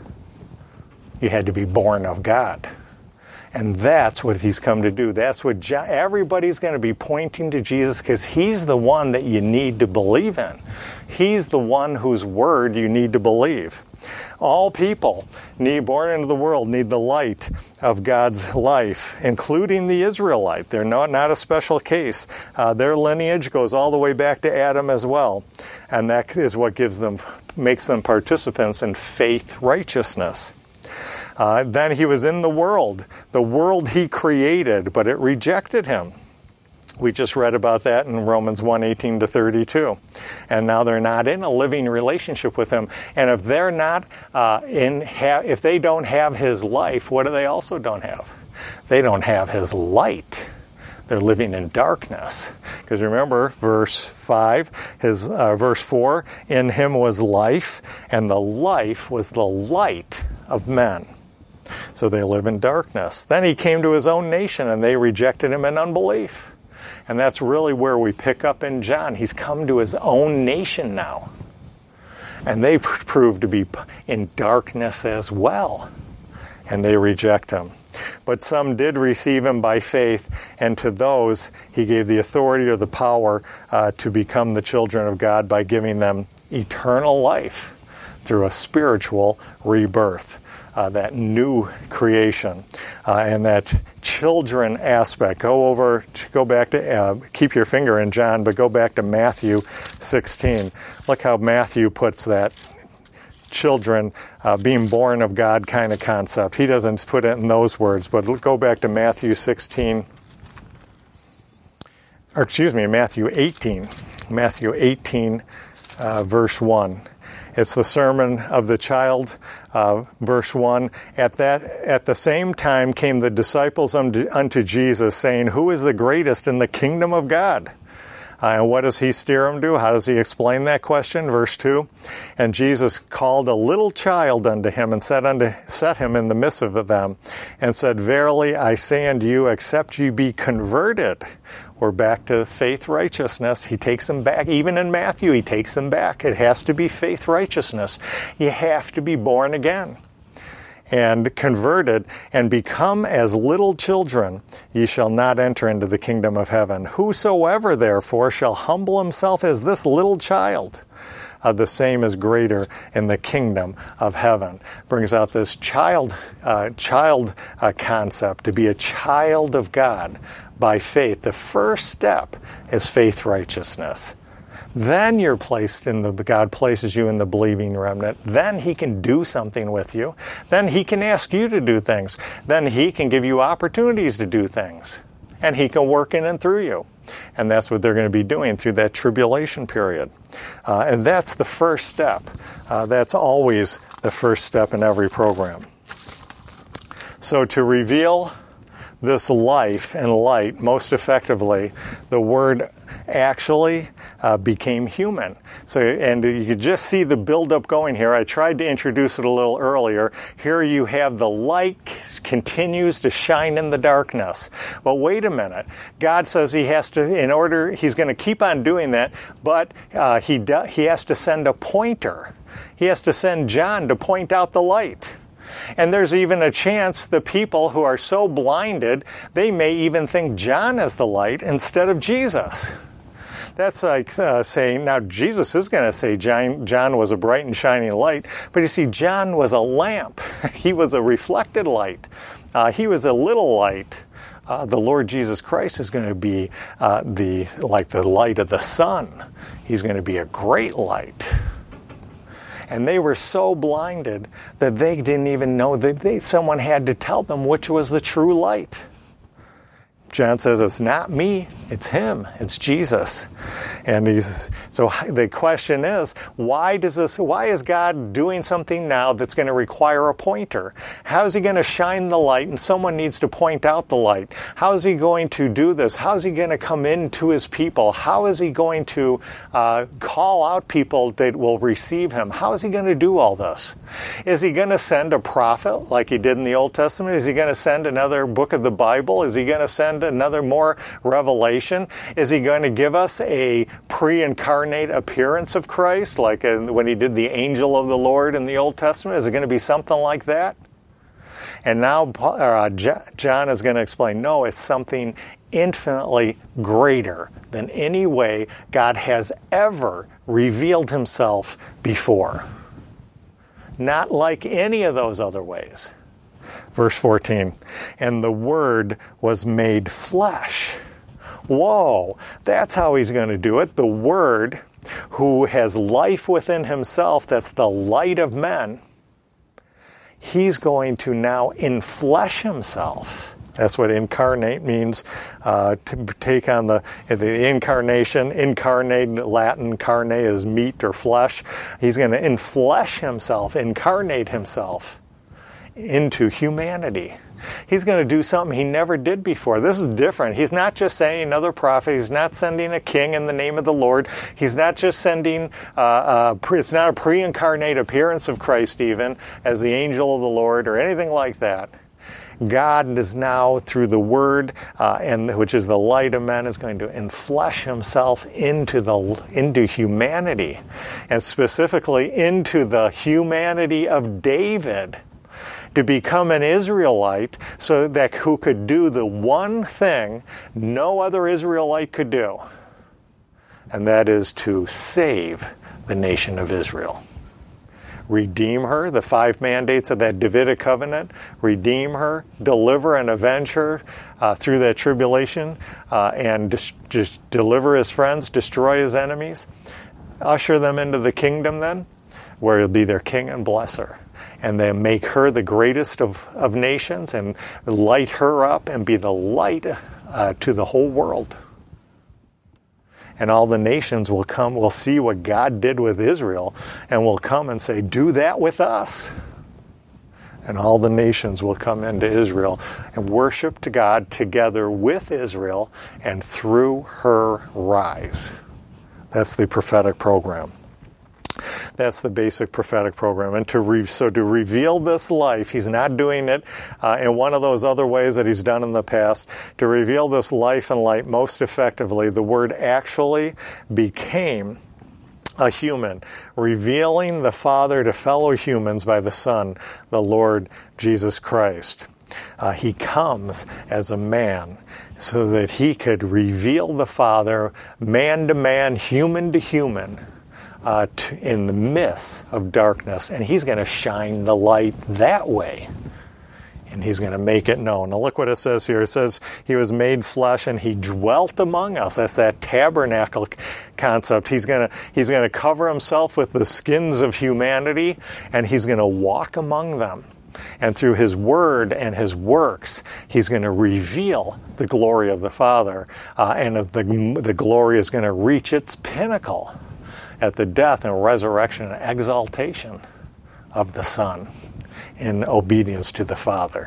You had to be born of God. And that's what He's come to do. That's what Je- everybody's going to be pointing to Jesus, because He's the one that you need to believe in. He's the one whose word you need to believe. All people need born into the world need the light of God's life, including the Israelite. They're not, not a special case. Uh, their lineage goes all the way back to Adam as well. And that is what gives them, makes them participants in faith righteousness. Uh, then He was in the world, the world He created, but it rejected Him. We just read about that in Romans one, eighteen to thirty-two. And now they're not in a living relationship with Him. And if they're not uh, in, ha- if they don't have His life, what do they also don't have? They don't have His light. They're living in darkness. Because remember, verse five, his uh, verse four, in him was life, and the life was the light of men. So they live in darkness. Then he came to his own nation, and they rejected him in unbelief. And that's really where we pick up in John. He's come to his own nation now. And they prove to be in darkness as well. And they reject him. But some did receive him by faith, and to those he gave the authority or the power uh, to become the children of God by giving them eternal life through a spiritual rebirth. Uh, that new creation uh, and that children aspect. Go over, go back to, uh, keep your finger in John, but go back to Matthew sixteen. Look how Matthew puts that children uh, being born of God kind of concept. He doesn't put it in those words, but go back to Matthew sixteen, or excuse me, Matthew eighteen. Matthew eighteen, uh, verse one. It's the sermon of the child, uh, verse one. At that, at the same time came the disciples unto, unto Jesus, saying, "Who is the greatest in the kingdom of God?" Uh, and what does he steer them to? How does he explain that question? Verse two. And Jesus called a little child unto him and set, unto, set him in the midst of them, and said, Verily I say unto you, except ye be converted, we're back to faith righteousness. He takes them back. Even in Matthew, he takes them back. It has to be faith righteousness. You have to be born again and converted and become as little children. Ye shall not enter into the kingdom of heaven. Whosoever therefore shall humble himself as this little child, uh, the same is greater in the kingdom of heaven. Brings out this child, uh, child uh, concept, to be a child of God by faith. The first step is faith righteousness. Then you're placed in the, God places you in the believing remnant. Then he can do something with you. Then he can ask you to do things. Then he can give you opportunities to do things. And he can work in and through you. And that's what they're going to be doing through that tribulation period. Uh, and that's the first step. Uh, that's always the first step in every program. So to reveal this life and light most effectively, the Word actually uh, became human. So, and you could just see the buildup going here. I tried to introduce it a little earlier. Here you have the light continues to shine in the darkness. But wait a minute. God says he has to, in order, he's going to keep on doing that, but uh, he, do, he has to send a pointer. He has to send John to point out the light. And there's even a chance the people who are so blinded, they may even think John is the light instead of Jesus. That's like uh, saying, now Jesus is going to say John, John was a bright and shining light, but you see, John was a lamp. He was a reflected light. Uh, he was a little light. Uh, the Lord Jesus Christ is going to be uh, the like the light of the sun. He's going to be a great light. And they were so blinded that they didn't even know that they, someone had to tell them which was the true light. John says, it's not me, it's him, it's Jesus. And he's so the question is, why does this why is God doing something now that's going to require a pointer? How is he going to shine the light and someone needs to point out the light? How is he going to do this? How is he going to come into his people? How is he going to uh, call out people that will receive him? How is he going to do all this? Is he going to send a prophet like he did in the Old Testament? Is he going to send another book of the Bible? Is he going to send another more revelation? Is he going to give us a pre-incarnate appearance of Christ, like when he did the angel of the Lord in the Old Testament? Is it going to be something like that? And now uh, John is going to explain, no, it's something infinitely greater than any way God has ever revealed himself before. Not like any of those other ways. Verse fourteen, and the Word was made flesh. Whoa, that's how he's going to do it. The Word, who has life within himself, that's the light of men, he's going to now enflesh himself. That's what incarnate means, uh, to take on the, the incarnation. Incarnate, Latin, carne is meat or flesh. He's going to enflesh himself, incarnate himself into humanity. He's going to do something he never did before. This is different. He's not just sending another prophet. He's not sending a king in the name of the Lord. He's not just sending, uh, uh, pre- it's not a pre-incarnate appearance of Christ even as the angel of the Lord or anything like that. God is now, through the Word, uh, and which is the light of men, is going to enflesh himself into the into humanity, and specifically into the humanity of David, to become an Israelite, so that who could do the one thing no other Israelite could do, and that is to save the nation of Israel. Redeem her, the five mandates of that Davidic covenant, redeem her, deliver and avenge her uh, through that tribulation, uh, and dis- just deliver his friends, destroy his enemies, usher them into the kingdom then, where he'll be their king and blesser. And then make her the greatest of, of nations and light her up and be the light uh, to the whole world. And all the nations will come, will see what God did with Israel, and will come and say, do that with us. And all the nations will come into Israel and worship to God together with Israel and through her rise. That's the prophetic program. That's the basic prophetic program. And to re- so to reveal this life, he's not doing it uh, in one of those other ways that he's done in the past. To reveal this life and light most effectively, the Word actually became a human, revealing the Father to fellow humans by the Son, the Lord Jesus Christ. Uh, he comes as a man so that he could reveal the Father man to man, human to human, Uh, to, in the midst of darkness, and he's going to shine the light that way, and he's going to make it known. Now look what it says here. It says he was made flesh and he dwelt among us. That's that tabernacle concept. He's going to he's going to cover himself with the skins of humanity, and he's going to walk among them. And through his word and his works, he's going to reveal the glory of the Father, uh, and the the glory is going to reach its pinnacle at the death and resurrection and exaltation of the Son in obedience to the Father.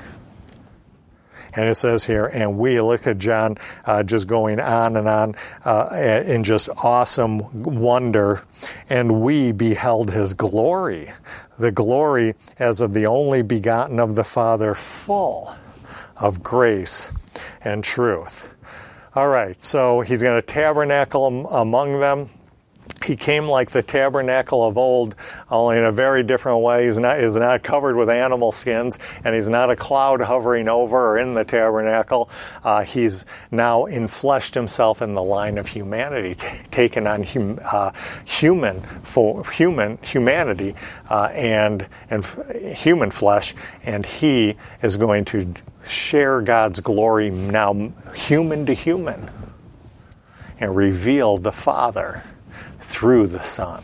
And it says here, and we, look at John uh, just going on and on uh, in just awesome wonder, and we beheld his glory, the glory as of the only begotten of the Father, full of grace and truth. All right, so he's going to tabernacle among them. He came like the tabernacle of old, only in a very different way. He's not, he's not covered with animal skins, and he's not a cloud hovering over or in the tabernacle. Uh, he's now enfleshed himself in the line of humanity, t- taken on hum, uh, human for human humanity uh, and and f- human flesh, and he is going to share God's glory now, human to human, and reveal the Father through the Son.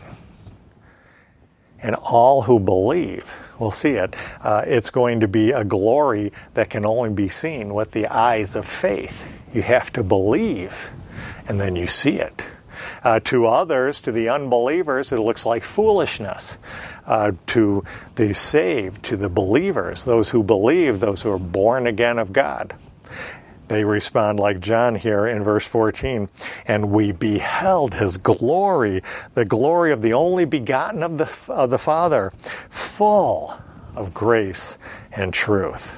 And all who believe will see it. Uh, it's going to be a glory that can only be seen with the eyes of faith. You have to believe, and then you see it. Uh, to others, to the unbelievers, it looks like foolishness. Uh, to the saved, to the believers, those who believe, those who are born again of God, they respond like John here in verse fourteen, and we beheld his glory, the glory of the only begotten of the, of the Father, full of grace and truth.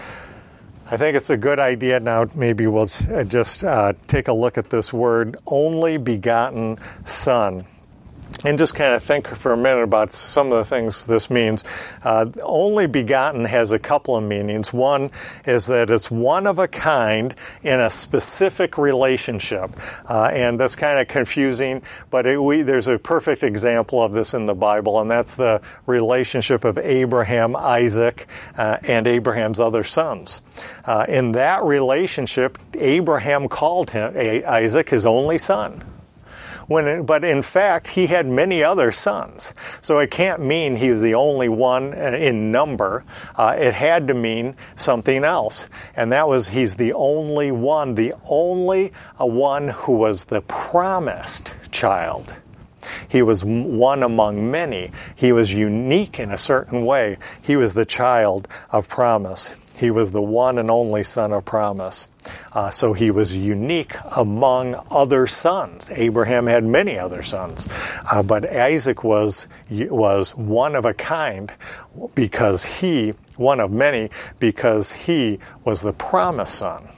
I think it's a good idea now. Maybe we'll just uh, take a look at this word, only begotten Son, and just kind of think for a minute about some of the things this means. Uh, only begotten has a couple of meanings. One is that it's one of a kind in a specific relationship. Uh, and that's kind of confusing, but it, we, there's a perfect example of this in the Bible, and that's the relationship of Abraham, Isaac, uh, and Abraham's other sons. Uh, in that relationship, Abraham called him Isaac his only son. When, but in fact, he had many other sons. So it can't mean he was the only one in number. Uh, it had to mean something else. And that was he's the only one, the only uh, one who was the promised child. He was one among many. He was unique in a certain way. He was the child of promise. He was the one and only son of promise. Uh, so he was unique among other sons. Abraham had many other sons, uh, but Isaac was was one of a kind because he, one of many, because he was the promised son.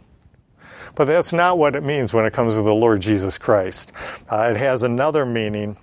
But that's not what it means when it comes to the Lord Jesus Christ. Uh, it has another meaning,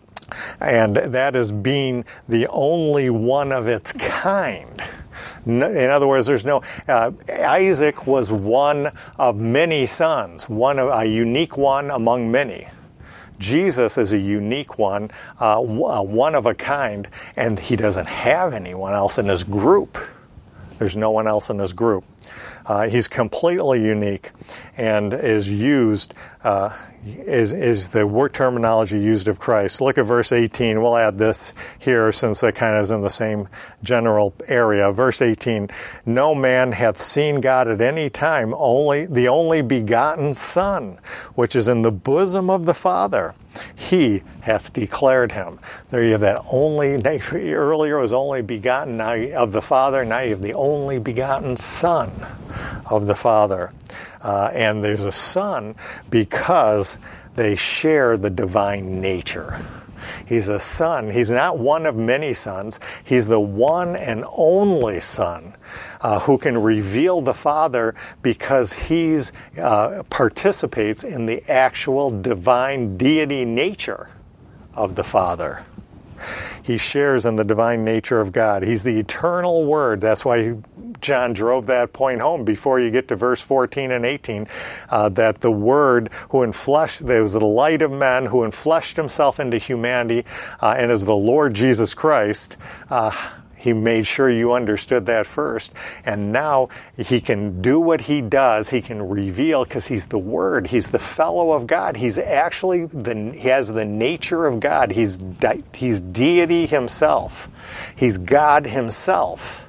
and that is being the only one of its kind. In other words, there's no, uh, Isaac was one of many sons, one of, a unique one among many. Jesus is a unique one, uh, one of a kind, and he doesn't have anyone else in his group. There's no one else in his group. Uh, he's completely unique and is used, uh, is, is the word terminology used of Christ. Look at verse eighteen. We'll add this here since it kind of is in the same general area. Verse eighteen, no man hath seen God at any time, only the only begotten Son, which is in the bosom of the Father. He hath declared him. There you have that only, earlier was only begotten now of the Father, now you have the only begotten Son of the Father. Uh, and there's a Son because they share the divine nature. He's a son. He's not one of many sons. He's the one and only Son uh, who can reveal the Father because he's uh, participates in the actual divine deity nature of the Father. He shares in the divine nature of God. He's the eternal Word. That's why John drove that point home before you get to verse fourteen and eighteen, uh, that the Word who enfleshed, there was the light of men who enfleshed himself into humanity, uh, and is the Lord Jesus Christ. Uh, He made sure you understood that first. And now he can do what he does. He can reveal because he's the Word. He's the fellow of God. He's actually, the, he has the nature of God. He's, de, he's deity himself. He's God himself.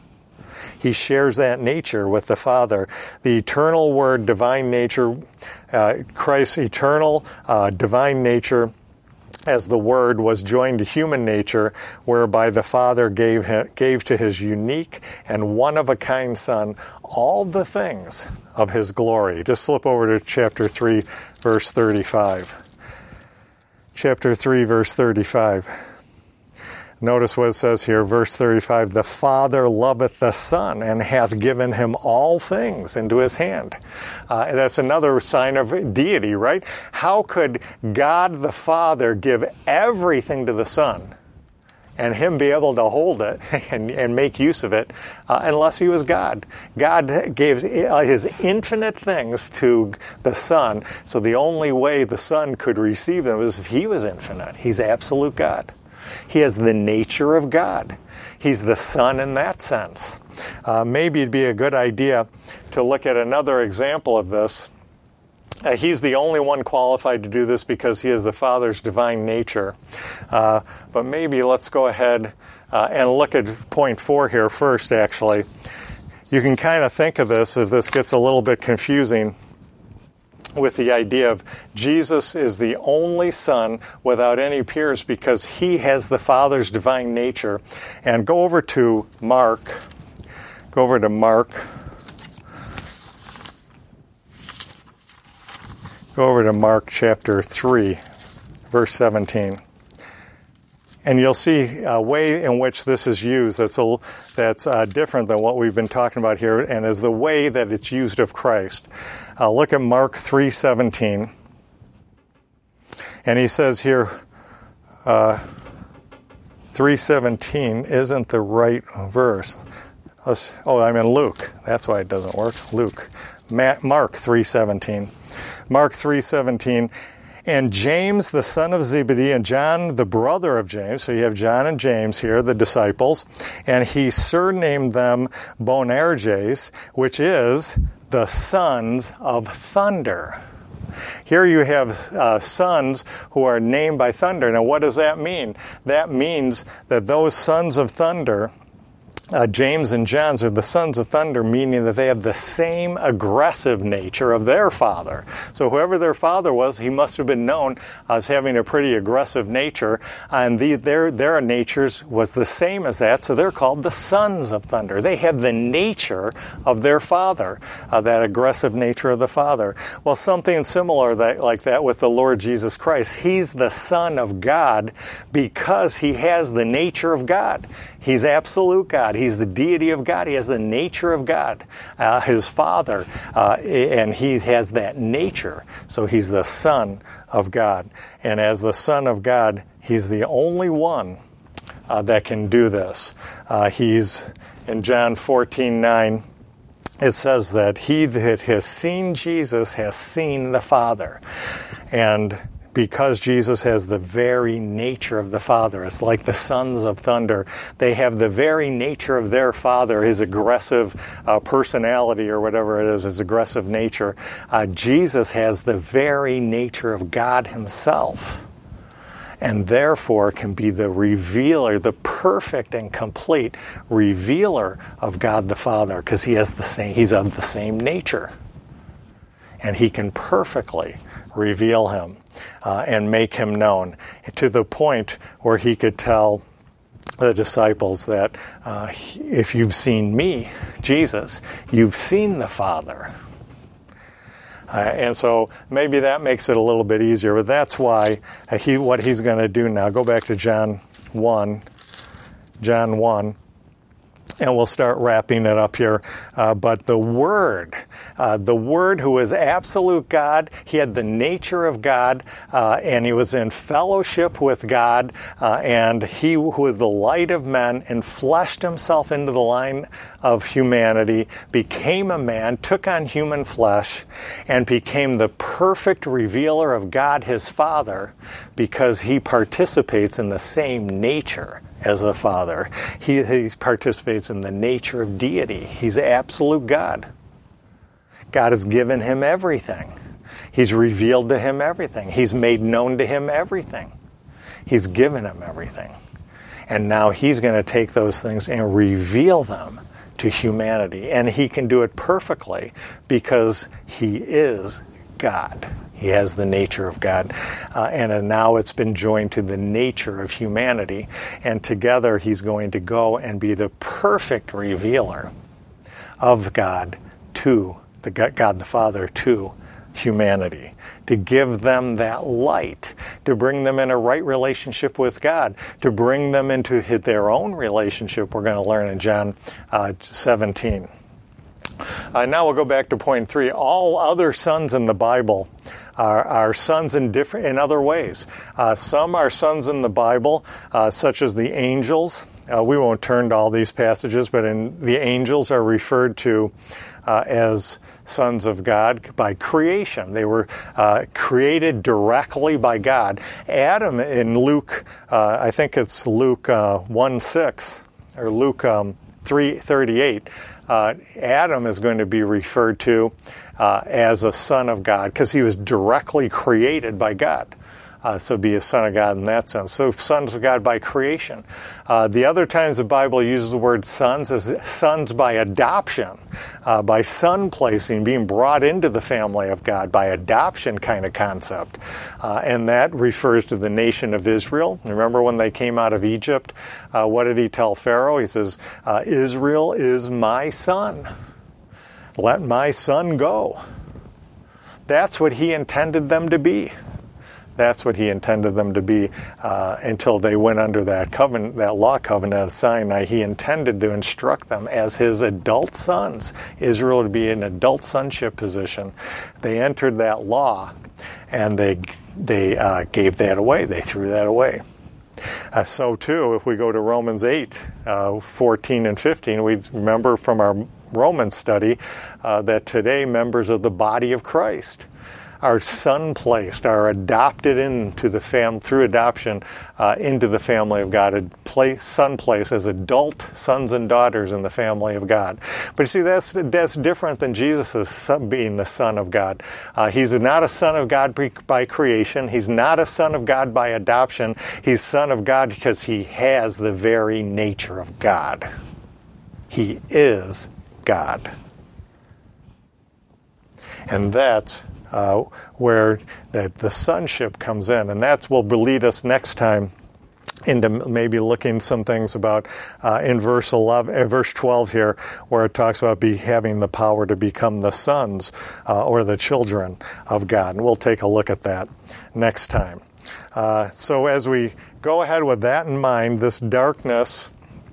He shares that nature with the Father. The eternal Word, divine nature, uh, Christ's eternal uh, divine nature, as the Word was joined to human nature, whereby the Father gave him, gave to his unique and one-of-a-kind Son all the things of his glory. Just flip over to chapter three, verse thirty-five. Chapter three, verse thirty-five. Notice what it says here, verse thirty-five, the Father loveth the Son, and hath given him all things into his hand. Uh, and that's another sign of deity, right? How could God the Father give everything to the Son and him be able to hold it and, and make use of it uh, unless he was God? God gave his infinite things to the Son, so the only way the Son could receive them was if he was infinite. He's absolute God. He has the nature of God. He's the Son in that sense. Uh, maybe it'd be a good idea to look at another example of this. Uh, he's the only one qualified to do this because he is the Father's divine nature. Uh, but maybe let's go ahead uh, and look at point four here first, actually. You can kind of think of this, if this gets a little bit confusing, with the idea of Jesus is the only Son without any peers because he has the Father's divine nature. And go over to Mark. Go over to Mark. Go over to Mark chapter three, verse seventeen. And you'll see a way in which this is used that's a, that's uh, different than what we've been talking about here, and is the way that it's used of Christ. Uh, look at Mark three seventeen. And he says here, uh, three seventeen isn't the right verse. Let's, oh, I'm in Luke. That's why it doesn't work. Luke. Ma- Mark three seventeen. Mark three seventeen. And James, the son of Zebedee, and John, the brother of James, so you have John and James here, the disciples, and he surnamed them Boanerges, which is the sons of thunder. Here you have uh, sons who are named by thunder. Now what does that mean? That means that those sons of thunder Uh, James and John's are the sons of thunder, meaning that they have the same aggressive nature of their father. So whoever their father was, he must have been known as having a pretty aggressive nature, and the, their their natures was the same as that, so they're called the sons of thunder. They have the nature of their father, uh, that aggressive nature of the father. Well, something similar that, like that with the Lord Jesus Christ. He's the Son of God because he has the nature of God. He's absolute God. He's the deity of God. He has the nature of God, uh, his Father, uh, and he has that nature. So he's the Son of God. And as the Son of God, he's the only one uh, that can do this. Uh, he's, in John fourteen nine, it says that he that has seen Jesus has seen the Father. And because Jesus has the very nature of the Father. It's like the sons of thunder. They have the very nature of their Father, his aggressive uh, personality or whatever it is, his aggressive nature. Uh, Jesus has the very nature of God himself, and therefore can be the revealer, the perfect and complete revealer of God the Father, because he has the same, he's of the same nature. And he can perfectly reveal him uh, and make him known to the point where he could tell the disciples that uh, if you've seen me, Jesus, you've seen the Father. Uh, and so maybe that makes it a little bit easier, but that's why uh, he what he's going to do now. Go back to John one, John one. And we'll start wrapping it up here. Uh, but the Word, uh, the Word who is absolute God, he had the nature of God, uh, and he was in fellowship with God, uh, and he who is the light of men enfleshed himself into the line of humanity, became a man, took on human flesh, and became the perfect revealer of God his Father, because he participates in the same nature as the Father. He, he participates in the nature of deity. He's absolute God. God has given him everything. He's revealed to him everything. He's made known to him everything. He's given him everything. And now he's going to take those things and reveal them to humanity. And he can do it perfectly because he is God. He has the nature of God. Uh, and uh, now it's been joined to the nature of humanity. And together he's going to go and be the perfect revealer of God to the God the Father to humanity, to give them that light, to bring them in a right relationship with God, to bring them into their own relationship, we're going to learn in John uh, seventeen. Uh, now we'll go back to point three. All other sons in the Bible are, are sons in different in other ways. Uh, some are sons in the Bible, uh, such as the angels. Uh, we won't turn to all these passages, but in the angels are referred to uh, as sons of God by creation. They were uh, created directly by God. Adam in Luke, uh, I think it's Luke uh, one six, or Luke um, three thirty-eight, uh, Adam is going to be referred to uh, as a son of God because he was directly created by God. Uh, so be a son of God in that sense. So sons of God by creation. Uh, the other times the Bible uses the word sons as sons by adoption, uh, by son placing, being brought into the family of God, by adoption kind of concept. Uh, and that refers to the nation of Israel. Remember when they came out of Egypt, uh, what did he tell Pharaoh? He says, uh, Israel is my son. Let my son go. That's what he intended them to be. That's what he intended them to be uh, until they went under that covenant, that law covenant of Sinai. He intended to instruct them as his adult sons, Israel to be in adult sonship position. They entered that law, and they they uh, gave that away. They threw that away. Uh, so too, if we go to Romans eight, uh, fourteen and fifteen, we remember from our Romans study uh, that today members of the body of Christ are son-placed, are adopted into the fam through adoption uh, into the family of God, place, son-placed as adult sons and daughters in the family of God. But you see, that's that's different than Jesus' son being the Son of God. Uh, he's not a son of God by creation. He's not a son of God by adoption. He's son of God because he has the very nature of God. He is God. And that's uh, where the, the sonship comes in. And that's what will lead us next time into maybe looking some things about uh, in verse eleven, uh, verse twelve here, where it talks about be having the power to become the sons uh, or the children of God. And we'll take a look at that next time. Uh, so as we go ahead with that in mind, this darkness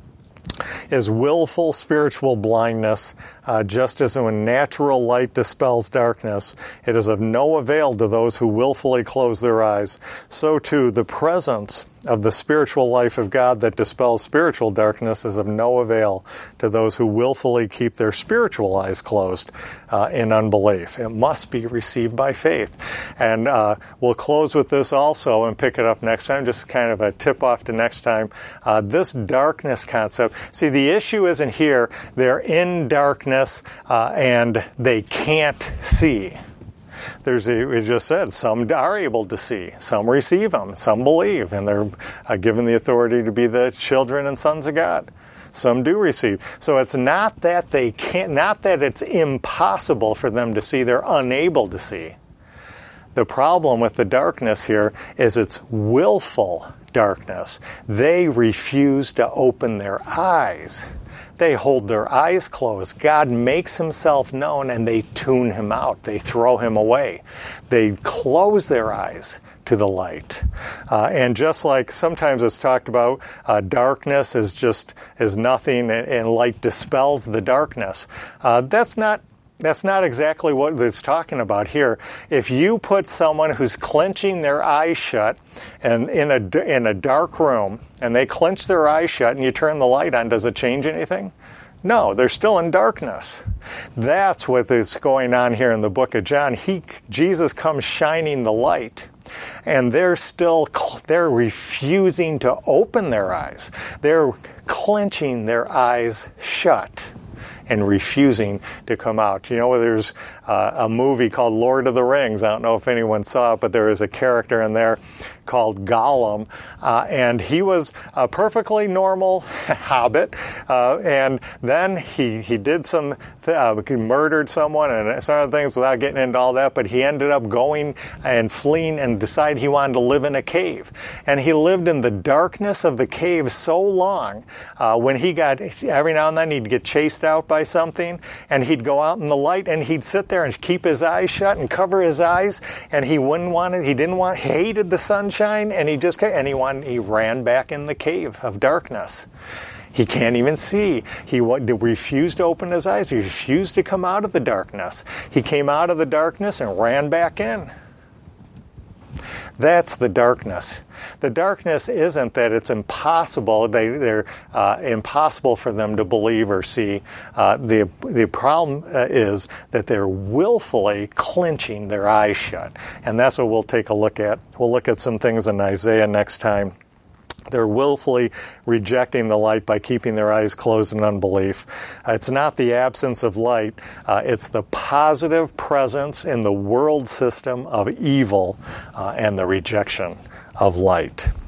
is willful spiritual blindness. Uh, just as when natural light dispels darkness, it is of no avail to those who willfully close their eyes. So too, the presence of the spiritual life of God that dispels spiritual darkness is of no avail to those who willfully keep their spiritual eyes closed uh, in unbelief. It must be received by faith. And uh, we'll close with this also and pick it up next time, just kind of a tip off to next time. Uh, this darkness concept, see, the issue isn't here. They're in darkness uh, and they can't see. There's a, it just said, some are able to see, some receive them, some believe, and they're uh, given the authority to be the children and sons of God. Some do receive. So it's not that they can't, not that it's impossible for them to see, they're unable to see. The problem with the darkness here is it's willful darkness. They refuse to open their eyes. They hold their eyes closed. God makes himself known and they tune him out. They throw him away. They close their eyes to the light. Uh, and just like sometimes it's talked about, uh, darkness is just is nothing and, and light dispels the darkness. Uh, that's not That's not exactly what it's talking about here. If you put someone who's clenching their eyes shut and in a, in a dark room, and they clench their eyes shut and you turn the light on, does it change anything? No, they're still in darkness. That's what is going on here in the book of John. He, Jesus comes shining the light, and they're still, they're refusing to open their eyes. They're clenching their eyes shut and refusing to come out. You know, there's uh, a movie called Lord of the Rings. I don't know if anyone saw it, but there is a character in there called Gollum, uh, and he was a perfectly normal hobbit, uh, and then he he did some, th- uh, he murdered someone and some other things without getting into all that, but he ended up going and fleeing and decided he wanted to live in a cave. And he lived in the darkness of the cave so long, uh, when he got, every now and then he'd get chased out by something, and he'd go out in the light, and he'd sit there and keep his eyes shut and cover his eyes, and he wouldn't want it, he didn't want, hated the sunshine, and he just, and he wanted, he ran back in the cave of darkness. He can't even see. He refused to open his eyes. He refused to come out of the darkness. He came out of the darkness and ran back in. That's the darkness. The darkness isn't that it's impossible. They, they're uh, impossible for them to believe or see. Uh, the the problem uh, is that they're willfully clenching their eyes shut, and that's what we'll take a look at. We'll look at some things in Isaiah next time. They're willfully rejecting the light by keeping their eyes closed in unbelief. Uh, it's not the absence of light. Uh, it's the positive presence in the world system of evil uh, and the rejection of light.